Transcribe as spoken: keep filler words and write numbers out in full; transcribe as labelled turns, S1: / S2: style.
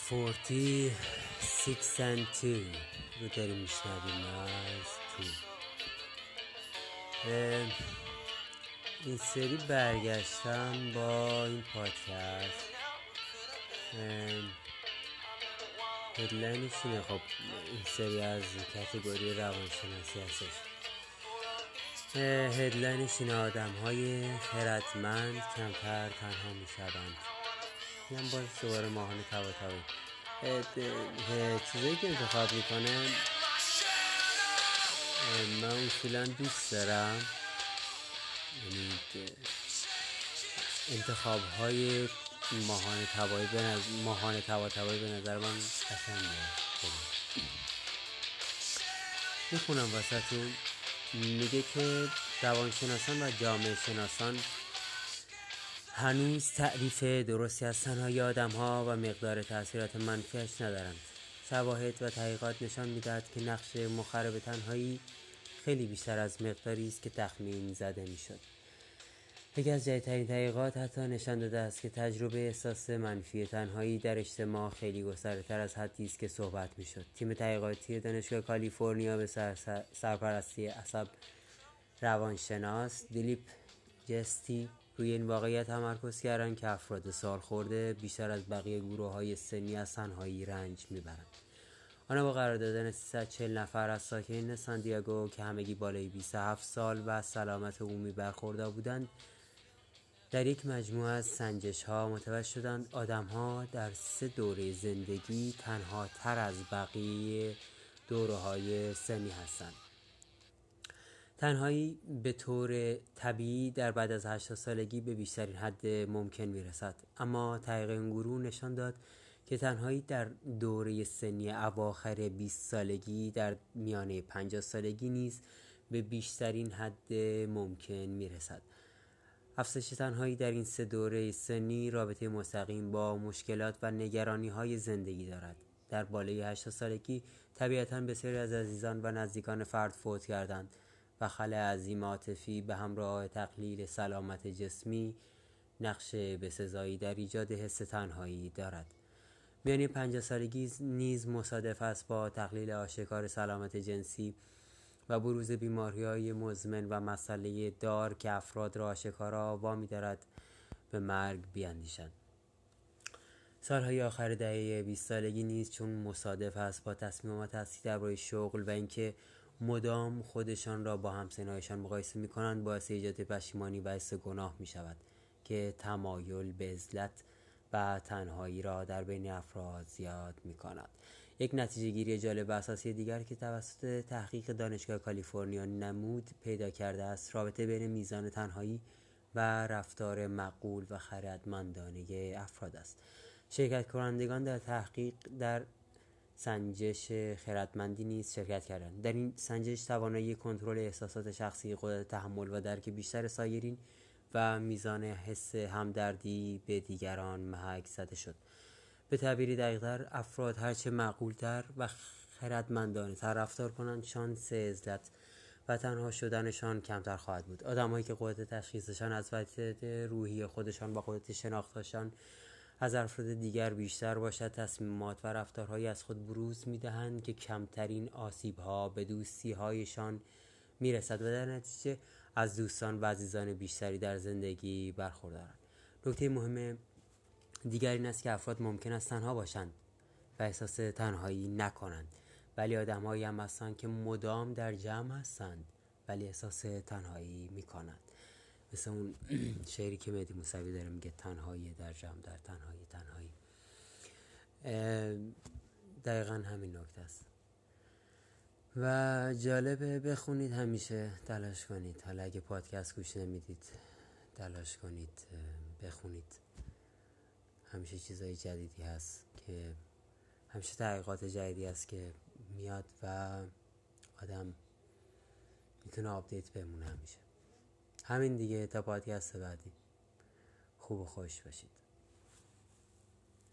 S1: چهل شش and two رو داریم میشنویم از تو. این سری برگشتم با این پادکست. هدلاینش اینه، خب این سری از کاتگوری روانشناسی هستش. هدلاینش اینه: آدم های خردمند کمتر تنها میشوند. این باز دوباره ماهان طباطبایی چیزایی که انتخاب میکنه من اصولا دوست دارم. یعنی انتخاب های ماهان طباطبایی به نظر ماهان طباطبایی به نظر من قشنگه. میخونم واسهتون. میگه که روانشناسان و جامعه شناسان هنوز تعریف درستی از تنهایی آدم ها و مقدار تأثیرات منفیش ندارند. شواهد و تحقیقات نشان میدهد که نقش مخرب تنهایی خیلی بیشتر از مقداری است که تخمین زده میشد. یکی از جدیدترین تحقیقات حتی نشان داده است که تجربه احساس منفی تنهایی در اجتماع خیلی گسترده‌تر از حدی است که صحبت میشد. تیم تحقیقاتی دانشگاه کالیفرنیا به سر سر سرپرستی عصب روانشناس دیلیپ جستی روی این واقعیت تمرکز کردند که افراد سالخورده بیشتر از بقیه گروه‌های سنی از تنهایی رنج میبرند. آنها با قرار دادن سیصد و چهل نفر از ساکنین سان دیگو که همگی بالای بیست و هفت سال و سلامت عمومی برخوردار بودند، در یک مجموعه از سنجش‌ها متوجه شدند آدم‌ها در سه دوره زندگی تنها تر از بقیه دوره‌های سنی هستند. تنهایی به طور طبیعی در بعد از هشتاد سالگی به بیشترین حد ممکن میرسد، اما تحقیق این گروه نشان داد که تنهایی در دوره سنی اواخر بیست سالگی در میانه پنجاه سالگی نیز به بیشترین حد ممکن میرسد. افزایش تنهایی در این سه دوره سنی رابطه مستقیم با مشکلات و نگرانی‌های زندگی دارد. در بالای هشتاد سالگی طبیعتاً بسیاری از عزیزان و نزدیکان فرد فوت کردند و خلأ عظیم عاطفی به همراه تقلیل سلامت جسمی نقش بسزایی در ایجاد حس تنهایی دارد. میانه پنجاه سالگی نیز مصادف است با تقلیل آشکار سلامت جنسی و بروز بیماری‌های مزمن و مسئله دار که افراد را آشکارا وامی دارد به مرگ بیاندیشند. سالهای آخر دهه بیست سالگی نیز چون مصادف است با تصمیمات اصلی درباره شغل و اینکه مدام خودشان را با همسنایشان مقایسه می‌کنند باعث ایجاد پشیمانی و حس گناه می‌شود که تمایل به عزلت و تنهایی را در بین افراد زیاد می‌کند. یک نتیجه گیری جالب و اساسی دیگر که توسط تحقیق دانشگاه کالیفرنیا نمود پیدا کرده است رابطه بین میزان تنهایی و رفتار معقول و خردمندانه افراد است. شرکت کنندگان در تحقیق در سنجش خردمندی نیز شرکت کردند. در این سنجش توانایی کنترل احساسات شخصی، قدرت تحمل و درک بیشتر سایرین و میزان حس همدردی به دیگران محک زده شد. به تعبیری دقیق‌تر، افراد هرچه معقول‌تر و خردمندانه تر رفتار کنند، شانس عزلت و تنها شدنشان کمتر خواهد بود. آدم‌هایی که قدرت تشخیصشان از وضعیت روحی خودشان با قدرت شناختشان از افراد دیگر بیشتر باشد، تصمیمات و رفتارهایی از خود بروز می‌دهند که کمترین آسیب‌ها به دوستی‌هایشان می‌رسد و در نتیجه از دوستان و عزیزان بیشتری در زندگی برخوردارند. نکته مهم دیگر این است که افراد ممکن است تنها باشند و احساس تنهایی نکنند، ولی آدم‌هایی هم هستند که مدام در جمع هستند ولی احساس تنهایی می‌کنند. مثل اون شعری که مهدی موسوی داره میگه تنهایی در جمع، در تنهایی تنهایی. دقیقا همین نکته است و جالبه بخونید. همیشه تلاش کنید، حالا اگه پادکست گوش نمیدید تلاش کنید بخونید. همیشه چیزای جدیدی هست که همیشه تحقیقات جدیدی هست که میاد و آدم میتونه آپدیت بمونه. همیشه همین دیگه. تا پادکست بعدی خوب و خوش باشید.